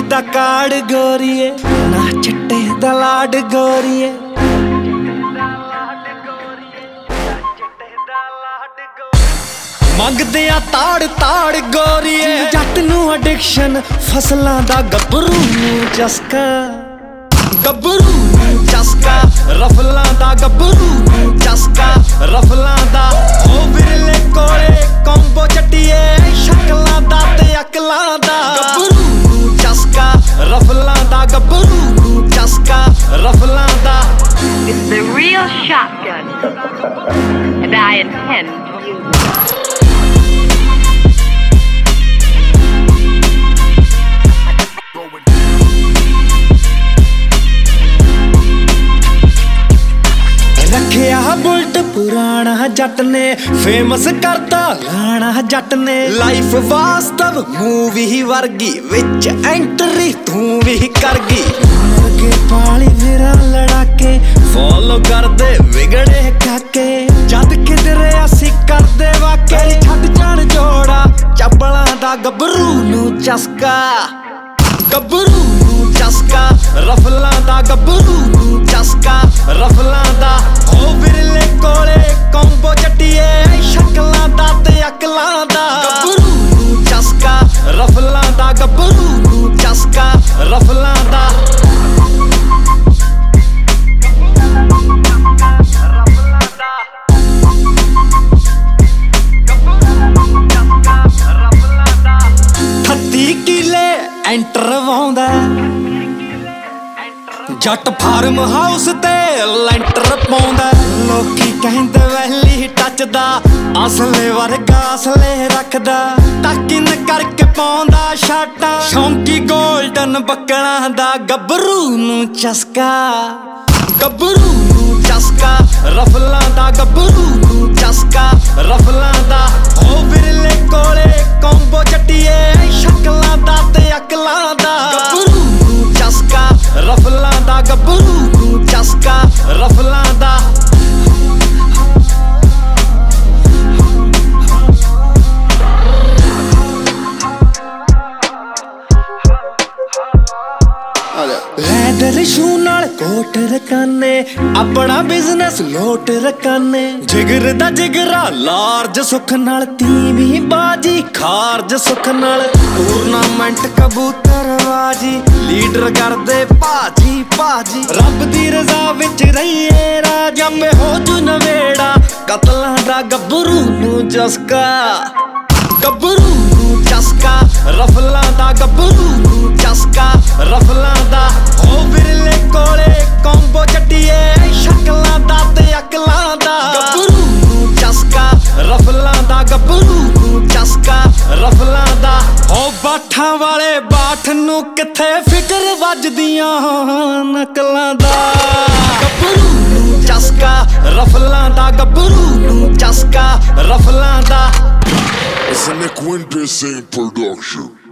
दा काड़ गोरीए ना चिट्टे दा लाड गोरीए मंगदे आ ताड़ ताड़ गोरीए जट नूं एडिक्शन फसलां दा गभरू नूं चस्का गभरू नूं चस्का रफलां दा गभरू नूं चस्का रफलां दा ओ बिरले कोले कोंबो चट्टिए शक्लां दा ते अकलां दा गभरू नूं चस्का रफलां दा गभरू नूं चस्का रफलां दा It's the real shotgun and I intend to use it. रखिया बुलट पुराना जट ने फेमस करता गाना जट ने लाइफ वास्तव मूवी वर्गी विच एंट्री तू भी कर गई के पाली मेरा लड़ाके फॉलो कर दे विगड़े काके जद किधरे असी कर दे वाके छड़ जान जोड़ा चपला दा गभरू नूं चस्का गभरू नूं चस्का रफलां दा गभरू नूं चस्का रफलां दा ओ बिरले कोले कोंबो चट्टिए शक्लां दा ते अकलां दा गभरू नूं चस्का रफलां दा गभरू नूं चस्का रफलां दा एंटर वाउंदा जट फार्म हाउस ते लैंटर पाउंदा लोकी कहंदे वैली टच दा असले वर्गा असले रखदा टकिन करके पाउंदा शाटा शौंकी गोल्डन बकलां दा गभरू नूं चस्का गभरू नूं चस्का रफलां दा गभरू नूं चस्का रफलां दा ओ बिरले कोले कोंबो चट्टिए शक्लां दा ते अकलां दा गभरू नूं चस्का रफलां दा गभरू नूं चस्का रफलां दा लैदर शू नाल कोट रकाने अपना बिजनेस लोट रकाने जिगर दा जिगरा लार्ज सुख नाल तीवी बाजी खारज सुख नाल टूरनामेंट कबूतरबाजी लीडर करदे भाजी भाजी रब दी रजा विच रहिए राजा में हो जू नवेड़ा कतलां दा गभरू नूं चस्का गभरू नूं चस्का रफलां दा गभरू नूं चस्का रफलां दा ओ बिरले कोले कोंबो चट्टिए शक्लां दा ते अकलां दा गभरू नूं चस्का रफलां दा गभरू नूं चस्का रफलां दा ओ बाठां वाले बाठ नूं किथे फिकर वजदियां नकलां दा गभरू नूं चस्का रफलां दा गभरू नूं चस्का रफलां दा It's a Nick Winter production.